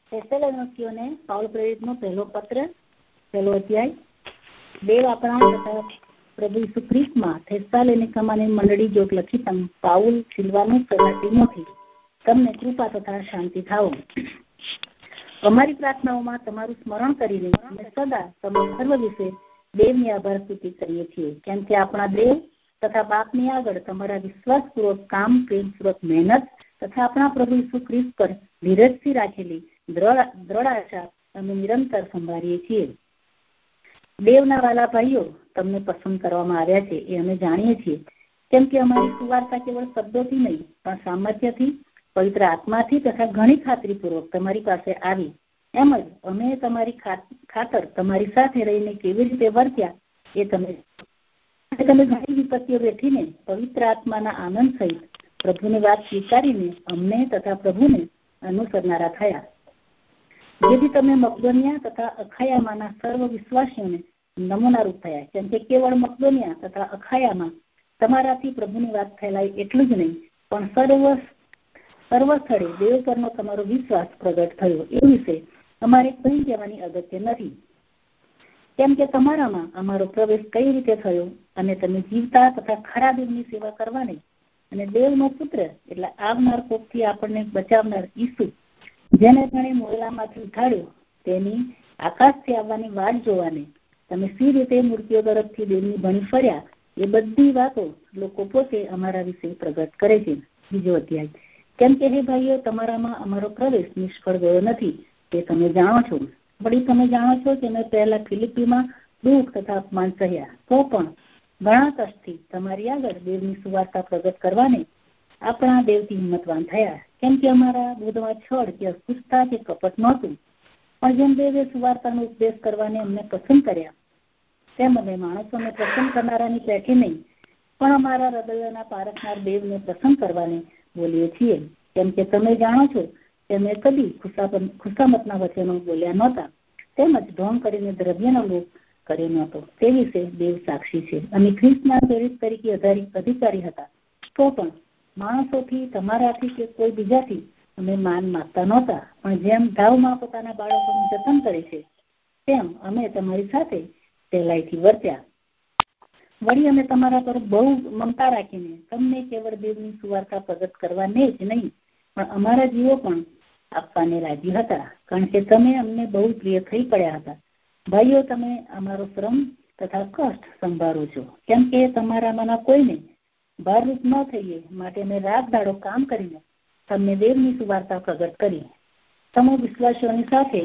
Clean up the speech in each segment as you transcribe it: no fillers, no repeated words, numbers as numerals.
થેસલોનિકીઓને Paul પ્રેરિતનો પહેલો પત્ર, પહેલો અધ્યાય. દેવ આપણા તથા પ્રભુ ઈસુ ખ્રિસ્તમાં થેસલોનિકામાંની મંડળી જોગ લખી પાઉલ સિલવાનુસ તથા તીમોથી તમને કૃપા તથા શાંતિ થાઓ. અમારી પ્રાર્થનાઓમાં તમારું સ્મરણ કરીને અમે સદા તમારા સર્વ વિશે દેવની આભાર સ્તુતિ કરીએ છીએ, કેમ કે આપણા દેવ તથા બાપની આગળ તમારા વિશ્વાસપૂર્વક કામ, પ્રેમપૂર્વક મહેનત તથા આપણા પ્રભુ ઈસુ ખ્રિસ્ત પર ધીરજથી રાખેલી દ્રઢ આશા અમે નિરંતર સંભાળીએ છીએ. દેવના વાલા ભાઈઓ, તમને પસંદ કરવામાં આવ્યા છે એ અમે જાણીએ છીએ, કેમ કે અમારી સુવાર્તા કેવળ શબ્દોથી નહીં પણ સામર્થ્યથી, પવિત્ર આત્માથી તથા ઘણી ખાતરીપૂર્વક તમારી પાસે આવી. એમ જ અમે તમારી ખાતર તમારી સાથે રહીને કેવી રીતે વર્ત્યા એ તમે ઘણી વિપત્તિઓ વેઠીને પવિત્ર આત્માના આનંદ સહિત પ્રભુની વાત સ્વીકારીને અમને તથા પ્રભુને અનુસરનારા થયા, જેથી તમે મકદોનિયા તથા અખાયામાંના સર્વ વિશ્વાસીઓને નમૂનારૂપ થયા. કેમ કે કેવળ મકદોનિયા તથા અખાયામાં તમારાથી પ્રભુની વાત ફેલાય એટલું જ નહીં, પણ સર્વ સ્થળે દેવ પરનો તમારો વિશ્વાસ પ્રગટ થયો એ વિશે અમારે કંઈ કહેવાની અગત્ય નથી, કેમ કે તમારામાં અમારો પ્રવેશ કઈ રીતે થયો અને તમે જીવતા તથા ખરા દેવની સેવા કરવાની અને દેવનો પુત્ર એટલે આવનાર કોપથી આપણને બચાવનાર ઈસુ, જેને તેણે મોરલામાંથી ઉઠાડ્યો, તેની આકાશથી આવવાની વાટ જોવાને તમે સી રીતે મૂર્તિઓ તરફથી દેવની ભણી ફર્યા, એ બધી વાતો લોકો પોતે અમારા વિશે પ્રગટ કરે છે. બીજો અધ્યાય. કેમ કે હે ભાઈઓ, તમારામાં અમારો પ્રવેશ નિષ્ફળ ગયો નથી, તે તમે જાણો છો. વળી તમે જાણો છો કે મેં પહેલા ફિલિપીમાં દુઃખ તથા અપમાન સહ્યા, તો પણ ઘણા કષ્ટથી તમારી આગળ દેવની સુવાર્તા પ્રગટ કરવાને આપણા દેવથી હિંમતવાન થયા. કેમ કે અમારા બોધમાં છળ કે અસ્પૃશ્યતા કે કપટ નહોતું, પણ જેમ દેવે સુવાર્તાનો ઉપદેશ કરવાને અમને પસંદ કર્યા, તેમ અમે માણસોને પસંદ કરનારાની પેઠી નહીં પણ અમારા હૃદયોના પારખનાર દેવને પસંદ કરવાને બોલીએ છીએ. કેમ કે તમે જાણો છો કે મેં કદી ખુશામતના વચનો બોલ્યા નહોતા, તેમજ ઢોંગ કરીને દ્રવ્યનો લોભ કર્યો નહોતો, તે વિશે દેવ સાક્ષી છે. અમે ખ્રિસ્તના પ્રેરિત તરીકે અધિકારી હતા, તો પણ માણસોથી, તમારાથી કે કોઈ બીજાથી અમે માન માગતા નહોતા, પણ જેમ ધાવમાં પોતાના બાળકોનું જતન કરે છે તેમ અમે તમારી સાથે સહેલાઈથી વર્ત્યા. વળી અમે તમારા પર બહુ મમતા રાખીને તમને કેવળ દેવની સુવાર્તા પ્રગટ કરવાને જ નહીં પણ અમારા જીવો પણ આપવાને રાજી હતા, કારણ કે તમે અમને બહુ પ્રિય થઈ પડ્યા હતા. ભાઈઓ, તમે અમારો શ્રમ તથા કષ્ટ સંભાળો છો, કેમ કે તમારામાંના કોઈને ભારરૂપ ન થઈએ માટે અમે રાત દાડો કામ કરીને તમને દેવની સુવાર્તા પ્રગટ કરી. તમે વિશ્વાસીઓની સાથે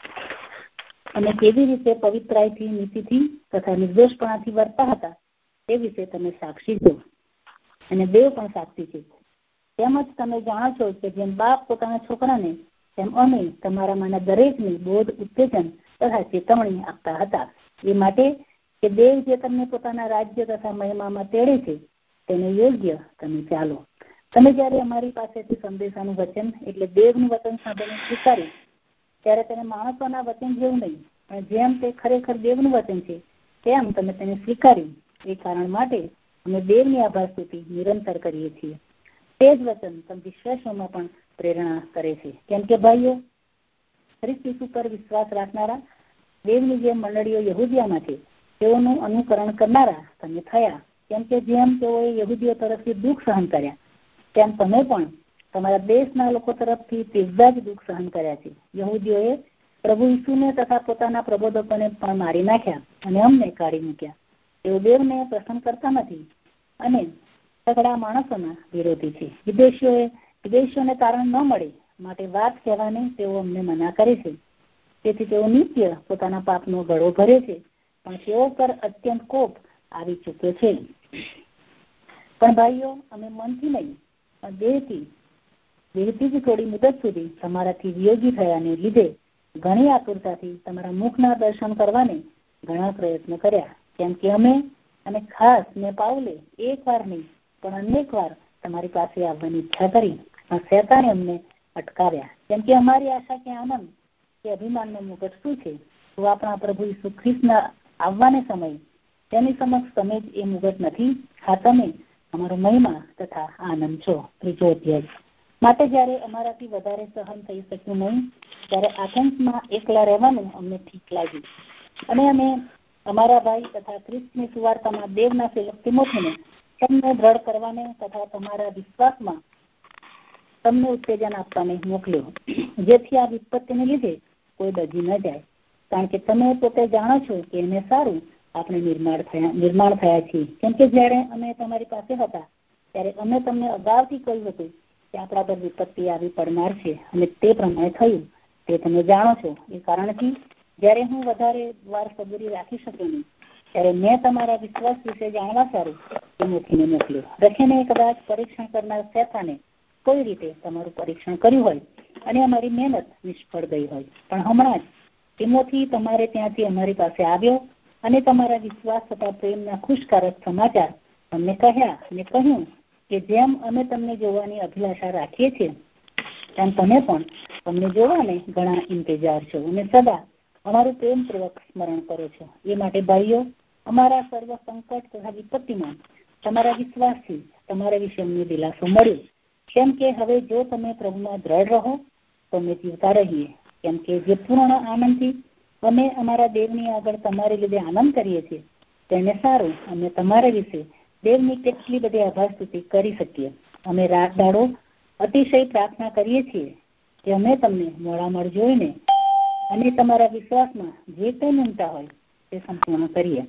અમે કેવી રીતે પવિત્રાઈથી, નીતિથી તથા નિર્દોષપણાથી વર્તા હતા તે વિશે તમે સાક્ષી છો અને દેવ પણ સાક્ષી છે. તેમજ તમે જાણો છો કે જેમ બાપ પોતાના છોકરાને, તેમ અમે તમારામાંના દરેકને બોધ, ઉત્તેજન તથા ચેતવણી આપતા હતા, એ માટે કે દેવ જે તમને પોતાના રાજ્ય તથા મહિમામાં તેડે છે તેને યોગ્ય તમે ચાલો. તમે જયારે અમારી પાસેથી સંદેશાનું વચન એટલે દેવનું વચન સાંભળીને સ્વીકાર્યું, ત્યારે તેને માણસોના વચન જેવું નહીં પણ જેમ તે ખરેખર દેવનું વચન છે તેમ તમે તેને સ્વીકાર્યું. એ કારણ માટે અમે દેવની આભાર સ્તુતિ નિરંતર કરીએ છીએ. તે જ વચન તમે વિશ્વાસોમાં પણ પ્રેરણા કરે છે. કેમ કે ભાઈઓ, ખ્રિસ્ત ઈસુ પર વિશ્વાસ રાખનારા દેવની જે મંડળીઓ યહૂદિયામાં છે તેઓનું અનુકરણ કરનારા તમે થયા. કેમ કે જેમ તેઓએ યહૂદીઓ તરફથી દુઃખ સહન કર્યા, તેમ તમે પણ તમારા દેશના લોકો તરફથી તેવા જ દુઃખ સહન કર્યા છે. યહૂદીઓએ પ્રભુ ઈસુને તથા પોતાના પ્રબોધકોને પણ મારી નાખ્યા અને અમને કાઢી મૂક્યા. તેઓ દેવને પસંદ કરતા નથી અને સગડા માણસોના વિરોધી છે. વિદેશીઓને તારણ ન મળે માટે વાત કહેવાને તેઓ અમને મના કરે છે. તેથી તેઓ નિત્ય પોતાના પાપનો ગળો ભરે છે, પણ તેઓ પર અત્યંત કોપ આવી ચૂક્યો છે. પણ ભાઈઓ, અમે મનથી નહીં પણ દેહથી જ થોડી મુદત સુધી તમારાથી વિયોગી થયાને લીધે ઘણી આતુરતાથી તમારા મુખના દર્શન કરવાને ઘણા પ્રયત્ન કર્યા. કેમ કે અમે અને ખાસ મેં પાઉલે એક વાર નહીં પણ અનેક વાર તમારી પાસે આવવાની ઈચ્છા કરી, પણ શેતાને અમને અટકાવ્યા. કેમ કે અમારી આશા કે આનંદ કે અભિમાનનો મુગટ શું છે, તો આપણા પ્રભુ ઈસુ ખ્રિસ્તના આવવાને સમય તેની સમક્ષ તમે જ એ મુગટ નથી. હા, તમે અમારો મહિમા તથા આનંદ છો. ત્રીજો અધ્યાય. માટે જ્યારે અમારાથી વધારે સહન થઈ શક્યું નહીં ત્યારે આથેન્સમાં એકલા રહેવાનું અમને ઠીક લાગ્યું અને અમે અમારા ભાઈ તથા ખ્રિસ્તની સુવાર્તામાં દેવના સેવક તિમોથીને તમને દ્રઢ કરવાને તથા તમારા વિશ્વાસમાં તમને ઉત્તેજન આપવાને મોકલ્યો, જેથી આ વિપત્તિને લીધે કોઈ ડગી ન જાય. કારણ કે તમે પોતે જાણો છો કે એને સારું આપણે નિર્માણ થયા છીએ. કેમ કે જ્યારે અમે તમારી પાસે હતા ત્યારે અમે તમને અગાઉથી કહ્યું હતું કે આપણા પર વિપત્તિ આવી પડનાર છે અને તે પ્રમાણે થયું તે તમે જાણો છો. એ કારણથી જ્યારે હું વધારે વાર સબૂરી રાખી શક્યો નહીં ત્યારે મેં તમારા વિશ્વાસ વિશે જાણવા સારું તિમોથીને મોકલ્યો. રખીને કદાચ પરીક્ષણ કરનાર શેતાને કોઈ રીતે તમારું પરીક્ષણ કર્યું હોય અને અમારી મહેનત નિષ્ફળ ગઈ હોય, પણ હમણાં જ તિમોથી તમારે ત્યાંથી અમારી પાસે આવ્યો અને તમારા વિશ્વાસ તથા પ્રેમના ખુશકારક સમાચાર તમને કહ્યા અને કહ્યું કે જેમ અમે તમને જોવાની અભિલાષા રાખીએ છીએ તેમ તમે પણ તમને જોવાને ઘણા ઇંતજાર છો અને સદા અમારું પ્રેમપૂર્વક સ્મરણ કરો છો. એ માટે ભાઈઓ, અમારા સર્વ સંકટ તથા વિપત્તિમાં તમારા વિશ્વાસથી તમારા વિશે અમને દિલાસો મળ્યો. કેમ કે હવે જો તમે પ્રભુમાં દ્રઢ રહો તો અમે જીવતા રહીએ. કેમ કે જે પૂર્ણ આનંદથી અમે અમારા દેવની આગળ તમારી લીધે આનંદ કરીએ છીએ તેને સારું અમે તમારા વિશે દેવની કેટલી બધી આભાર સ્તુતિ કરી શકીએ. અમે રાત દાડો અતિશય પ્રાર્થના કરીએ છીએ કે અમે તમને મોડામળ જોઈને અને તમારા વિશ્વાસમાં જે કંઈ નમતા હોય તે સંપૂર્ણ કરીએ.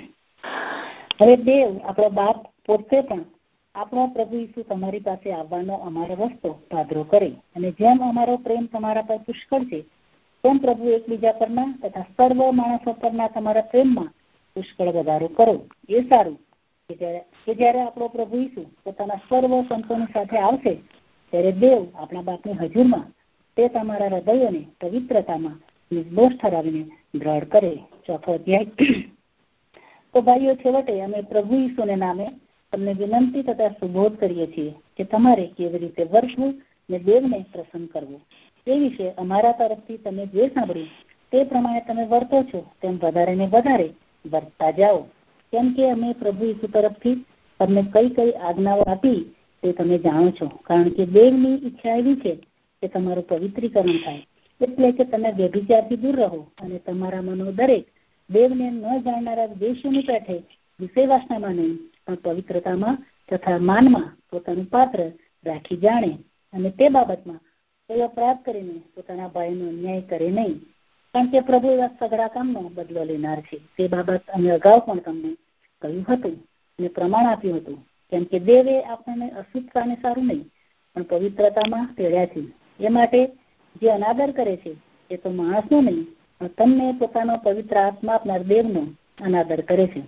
હવે દેવ આપણો બાપ પોતે પણ આપણો પ્રભુ ઈસુ તમારી પાસે આવવાનો અમારો રસ્તો પાદરો કરે અને જેમ અમારો પ્રેમ તમારા પર પુષ્કળ છે તેમ પ્રભુ એકબીજા પરના તથા સર્વ માણસો પરના તમારા પ્રેમમાં પુષ્કળ વધારો કરો. એ સારું કે જ્યારે આપણો પ્રભુ ઈસુ પોતાના સર્વ સંતોની સાથે આવશે ત્યારે દેવ આપણા બાપની હજુરમાં તે તમારા હૃદયોને પવિત્રતામાં નિર્દોષ ઠરાવીને દ્રઢ કરે. 4થો અધ્યાય. તો ભાઈઓ, છેવટે અમે પ્રભુ ઈસુને નામે તમને વિનંતી તથા સુબોધ કરીએ છીએ કે તમારે કેવી રીતે વર્તવું ને દેવને પ્રસન્ન કરવું તે વિશે અમારા તરફથી તમે જે સાંભળ્યું તે પ્રમાણે તમે વર્તો છો તેમ વધારે ને વધારે વર્તતા જાઓ. કેમ કે અમે પ્રભુ ઈસુ તરફથી તમને કઈ કઈ આજ્ઞાઓ આપી તે તમે જાણો છો. કારણ કે દેવની ઈચ્છા એવી છે કે તમારું પવિત્રીકરણ થાય, એટલે કે તમે વ્યભિચારથી દૂર રહો અને તમારા મનો દરેક દેવને ન જાણનારા દેશોની પેઠે વિષય વાસનામાં નહીં પણ પવિત્રતામાં તથા માનમાં પોતાનું પાત્ર રાખી જાણે અને તે બાબતમાં કોઈ અપરાધ કરીને પોતાના ભાઈનો અન્યાય કરે નહીં. કારણ કે પ્રભુ એવા સઘળા કામનો બદલો લેનાર છે. તે બાબત અમે અગાઉ પણ તમને કહ્યું હતું અને પ્રમાણ આપ્યું હતું. કેમ કે દેવે આપણને અશુદ્ધતાને સારું નહીં પણ પવિત્રતામાં તેડ્યા છે. એ માટે જે અનાદર કરે છે એ તો માણસનો નહીં પણ તમને પોતાનો પવિત્ર આત્મા આપનાર દેવનો અનાદર કરે છે.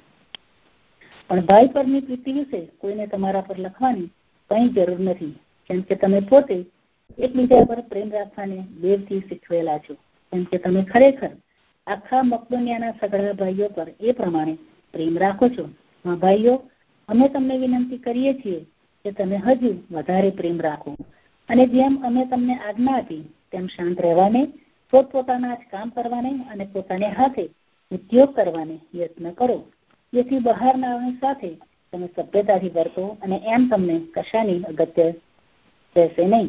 પણ ભાઈ પરની પ્રીતિ વિશે કોઈને તમારા પર લખવાની કંઈ જરૂર નથી. કેમ કે તમે પોતે એકબીજા પર પ્રેમ રાખવાને દેવથી શીખવેલા છો. કેમ કે તમે ખરેખર આખા મકદોનિયાના સઘળા ભાઈઓ પર એ પ્રમાણે પ્રેમ રાખો છો. ભાઈઓ, અમે તમને વિનંતી કરીએ છીએ કે તમે હજુ વધારે પ્રેમ રાખો અને જેમ અમે તમને આજ્ઞા આપી તેમ શાંત રહેવાને, પોતપોતાના જ કામ કરવાને અને પોતાને હાથે ઉદ્યોગ કરવાને યત્ન કરો, જેથી બહારનાની સાથે તમે સભ્યતાથી વર્તો અને એમ તમને કશાની અગત્ય રહેશે નહીં.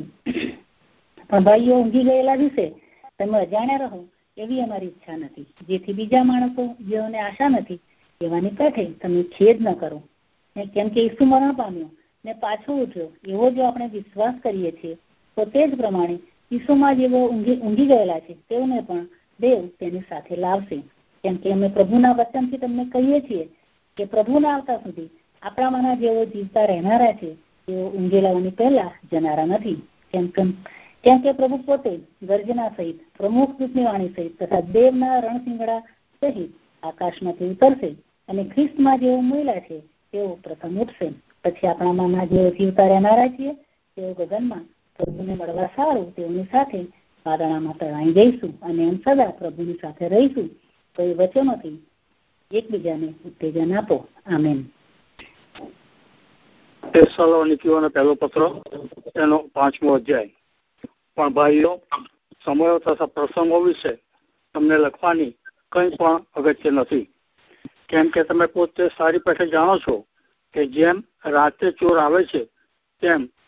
પણ ભાઈઓ, ઊંઘી ગયેલા વિશે તમે અજાણ્યા રહો એવી અમારી ઈચ્છા નથી, જેથી બીજા માણસો જેઓને આશા નથી એવાની પેઠે તમે ખેદ ન કરો. કેમ કે ઈસુ મરણ પામ્યો ને પાછો ઉઠ્યો એવો જો આપણે વિશ્વાસ કરીએ છીએ તો તે જ પ્રમાણે ઈસુમાં જેવો ઊંઘી ગયેલા છે તેઓને પણ દેવ તેની સાથે લાવશે. કેમ કે અમે પ્રભુના વચનથી તમને કહીએ છીએ કે પ્રભુના આવતા સુધી આપણામાંના જેઓ જીવતા રહેનારા છે તેઓ ઊંઘેલાઓની પહેલા જનારા નથી. કેમ કે પ્રભુ પોતે ગર્જના સહિત, પ્રમુખ દૂતની વાણી સહિત તથા દેવના રણસિંગડા સહિત આકાશમાંથી ઉતરશે અને ખ્રિસ્તમાં જેઓ મહિલા છે તેઓ પ્રથમ ઉઠશે. પછી આપણામાંના જેઓ જીવતા રહેનારા છીએ તેઓ ગગનમાં પ્રભુને મળવા સારું તેઓની સાથે વાદળામાં તણાઈ જઈશું અને એમ સદા પ્રભુની સાથે રહીશું. તો એ વચનોથી એકબીજાને ઉત્તેજન આપો. આમેન. થેસલોનિકીઓનો પહેલો પત્ર એનો 5મો અધ્યાય. પણ ભાઈઓ, સમયો તથા પ્રસંગો વિશે તમને લખવાની કંઈ પણ અગત્ય નથી. કેમ કે તમે પોતે સારી પેઠે જાણો છો કે જેમ રાતે ચોર આવે છે તેમ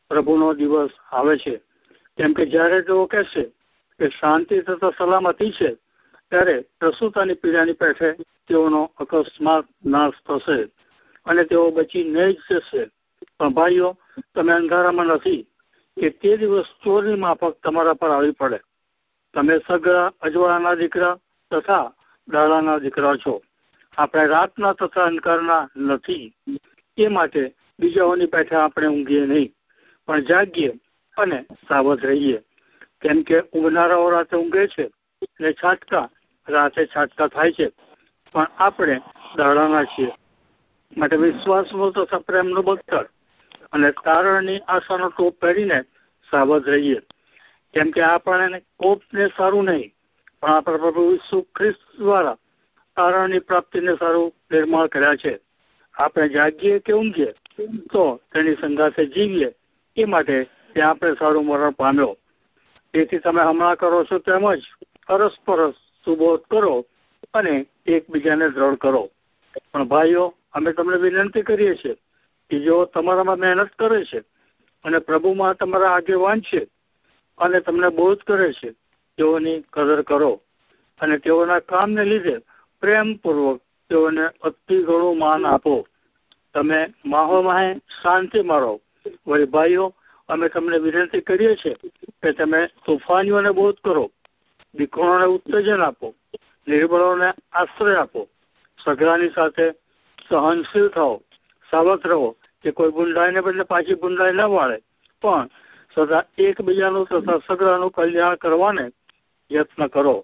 પ્રભુનો દિવસ આવે છે. કેમ કે જ્યારે તેઓ કહેશે કે શાંતિ તથા સલામતી છે, ત્યારે પ્રસૂતાની પીડાની પેઠે તેઓનો અકસ્માત નાશ થશે અને તેઓ બચી નહીં જ જશે. પણ ભાઈઓ, તમે અંધારામાં નથી કે તે દિવસ ચોરની માફક તમારા પર આવી પડે. તમે સગળા અજવાળાના દીકરા તથા દાડાના દીકરા છો. આપણે રાતના તથા અંધકારના નથી. એ માટે બીજાઓની પેઠે આપણે ઊંઘીએ નહીં, પણ જાગીએ અને સાવધ રહીએ. કેમ કે ઊંઘનારાઓ રાતે ઊંઘે છે અને છાટકા રાતે છાટકા થાય છે, પણ આપણે દાડાના છીએ. માટે વિશ્વાસનો તથા પ્રેમનો બખ્તર અને તારણની આશાનો ટોપ પહેરીને સાવધ રહીએ. કેમ કે આપણને કોપને સારું નહીં, પણ આપણા પ્રભુ ઈસુ ખ્રિસ્ત દ્વારા તારણની પ્રાપ્તિને સારું નિર્માણ કર્યા છે. આપણે જાગીએ કે ઊંઘીએ તો તેની સંગાથે જીવીએ, એ માટે તે આપણે સારું મરણ પામ્યો. તેથી તમે હમણાં કરો છો તેમજ અરસપરસ સુબોધ કરો અને એકબીજાને દ્રઢ કરો. પણ ભાઈઓ, અમે તમને વિનંતી કરીએ છીએ કે જેઓ તમારામાં મહેનત કરે છે અને પ્રભુમાં તમારા આગેવાન છે અને તમને બોધ કરે છે, તેઓની કદર કરો અને તેઓના કામને લીધે પ્રેમપૂર્વક તેઓને અતિ ઘણું માન આપો. તમે માહોમાહે શાંતિમાં રહો. વળી ભાઈઓ, અમે તમને વિનંતી કરીએ છીએ કે તમે તોફાનીઓને બોધ કરો, દીકરોને ઉત્તેજન આપો, નિર્બળોને આશ્રય આપો, સગડાની સાથે સહનશીલ થાઓ, સાવધ રહો કે કોઈ ગુંડાઈને બદલે પાછી ગુંડાઈ ન વાળે, પણ સદા એકબીજાનું તથા સગડાનું કલ્યાણ કરવાને યત્ન કરો.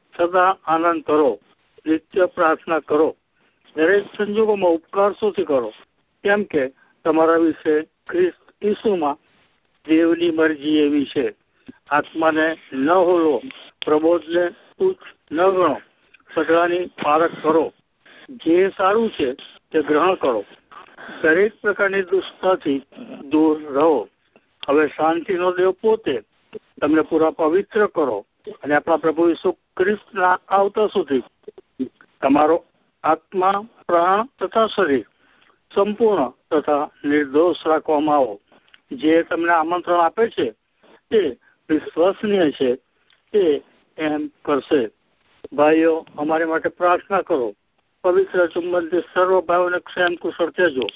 સદા આનંદ કરો, નિત્ય પ્રાર્થના કરો, દરેક સંજોગોમાં ઉપકાર શોધી કરો. કેમ કે તમારા વિશે ખ્રિસ્ત ઈસુમાં દેવની મરજી એવી છે. આત્માને ન હોલો, પ્રબોધને તુચ્છ ન ગણો, સગડાની પારખ કરો. જે સારું છે તે ગ્રહણ કરો. દરેક પ્રકારની દુષ્ટતાથી દૂર રહો. હવે શાંતિનો દેવ પોતે તમને પૂરા પવિત્ર કરો અને આપણા પ્રભુ ઈસુ ખ્રિસ્તના આવતા સુધી તમારો આત્મા, પ્રાણ તથા શરીર સંપૂર્ણ તથા નિર્દોષ રાખવામાં આવો. જે તમને આમંત્રણ આપે છે તે વિશ્વસનીય છે, તે એમ કરશે. ભાઈઓ, અમારી માટે પ્રાર્થના કરો. પવિત્ર ચુંબનથી સર્વ ભાઈઓને ક્ષેમ કુશળ કહેજો.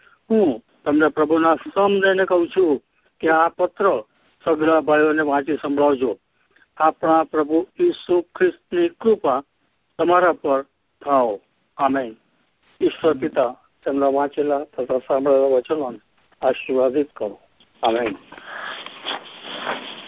હું તમને પ્રભુના સમ લઈને કહું છું કે આ પત્ર સગળા ભાઈઓને વાંચી સંભળાવજો. આપણા પ્રભુ ઈસુ ખ્રિસ્તની કૃપા તમારા પર થાઓ. આમેન. ઈશ્વર પિતા તેમના વાંચેલા તથા સાંભળેલા વચનોને આશીર્વાદિત કરો. આમેન.